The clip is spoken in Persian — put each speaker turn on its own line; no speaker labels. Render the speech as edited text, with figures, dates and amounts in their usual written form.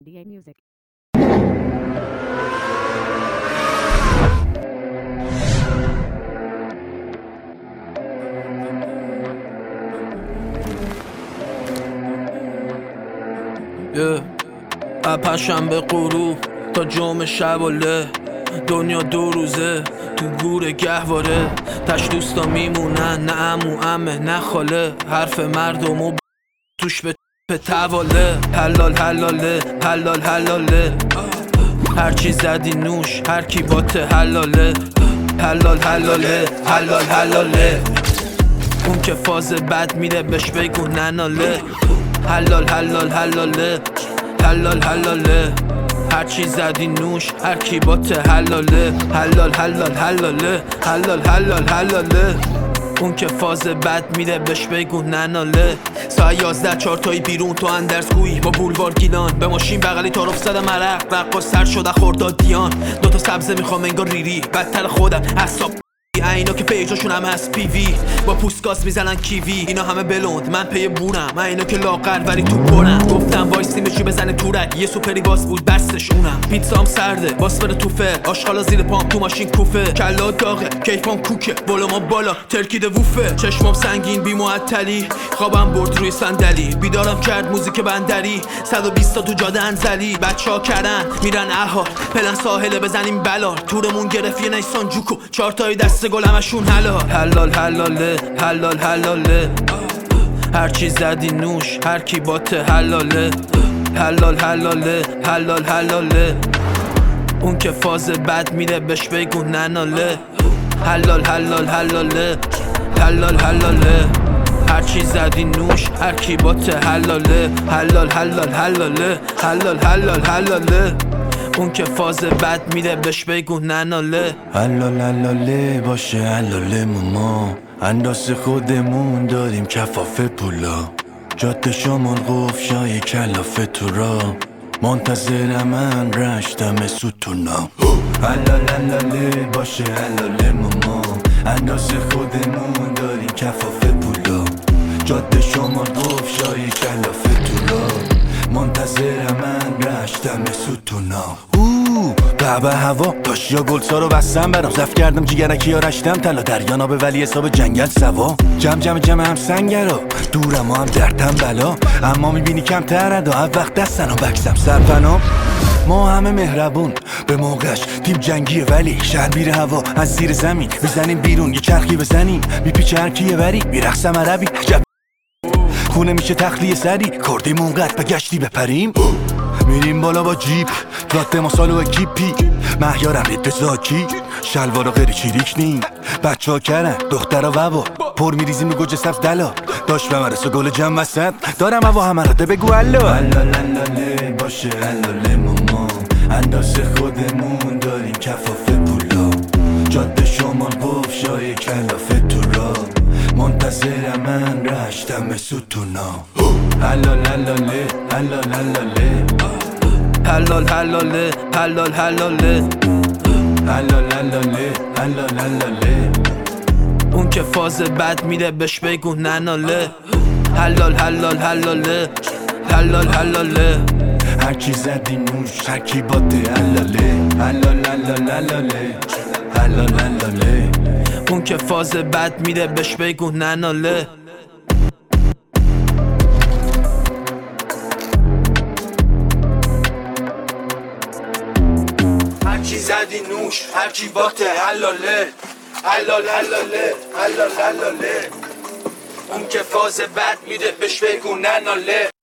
DA Music.
پنجشنبه غروب تا جمعه شباله، دنیا دو روزه تو گور گهواره. تش دوستا میمونن، نه عمو عمه نه خاله، حرف مردم و توش به تواله. حلال حلاله حلال حلاله، هرچی زدی نوش هر کی باته حلاله. حلال حلاله حلال حلاله، اون که فاز بد میره بهش بگو نناله. حلال حلال حلاله حلال حلاله، هرچی زدی نوش هر کی باته حلاله. حلال حلال حلاله حلال حلال حلاله، اون که فاز بد میره بهش بگو نناله. ساعت 11 چارتایی بیرون تو اندرزگویی با بولوار گیلان، به ماشین بغلی تعارف زدم عرق رقاص سر شده خوردادیان. دوتا سبزه میخوام انگار ریری، بدتر خودم حساب اینا که پیجاشون همه از پیوی با پوستگاز میزنن کیوی. اینا همه بلوند من پی بورم، اینا که لاغر ولی تو پرم. گفتم وایسیم بچی بزنه تورک، یه سوپری باس بود بستش اونم. پیتزام سرده باس بره تو فر، آشغالا زیر پام تو ماشین کوفه. کلا داغه کیفام کوکه بالا بالا ترکیده ووفه. چشمام سنگین بی معطلی، خوابم برد روی صندلی. بیدارم کرد موزیک بندری، 120 تا تو جاده انزلی. بچه‌ها کردن میرن اها پلن ساحله بزنیم بلال. تورمون گرفت یه نیسان جوکو، 4 تای دست گل همشون حلال. حلال حلاله حلال حلاله، هرچی زدی نوش هر کی باته حلاله. حلال حلاله حلال حلاله، اون که فاز بد میره بهش بگو نناله. حلال حلال حلاله حلال حلاله، هرچی زدی نوش هر کی باته حلاله. حلال حلال حلاله حلال حلال حلاله، اون که فاز بد میره بهش بگو نناله.
حلال حلاله باشه حلاله ماما، اندازه خودمون داریم کفاف پولا. جاده شمال قفشای کلافه تو را، منتظر من رشتم ستونا. حلال حلاله باشه حلاله ماما، اندازه خودمون داریم کفاف پولا. جاده شمال قفشای کلافه تو را، منتظر من رشتم ستونا. به هوا تاشیا گلسا رو بستم برام، زف کردم جیگرکی ها رشتم طلا. دریانا به ولی حساب جنگل سوا، جمع هم سنگرا دورم هم دردم بلا. اما میبینی کم تردا هر وقت دستنم بکسم سرپنام. ما همه مهربون به موقعش، تیم جنگیه ولی شهر میره هوا از زیر زمین. میزنیم بیرون یه چرخی بزنیم، میپیچه هر کیه وری میرقصم عربی. خونه میشه تخلیه سری، کردیم اونقدر به گشتی بپریم. میریم بالا با جیپ رات ما سالو اکیپی. مهیارم رید زاکی شلوارا غیری چیریک نیم. بچه ها کرن دخترها ووا پر میریزیم رو گوجه سبز دلا. داشت به مرسو گل جمع وسط دارم هوا همه را ده بگو هلو. حلال حلاله باشه حلاله ماما، اندازه خودمون داریم کفاف پولا. جاده شمال قفشای کلافه تو را، منتظر من رشتم ستونا. حلال حلاله حلال حلاله
حلال حلاله حلال حلاله،
حلال حلاله حلال حلاله،
اون که فاز بد میره بهش بگو نناله. حلال حلال حلاله حلال حلاله،
هرچی زدی نوش هر کی باته حلاله. حلال حلال حلاله حلال حلاله،
اون که فاز بد میره بهش بگو نناله. هرچی زدی نوش هر کی باته حلاله. حلال حلاله حلال حلاله، اون که فاز بد میره بهش بگو نناله.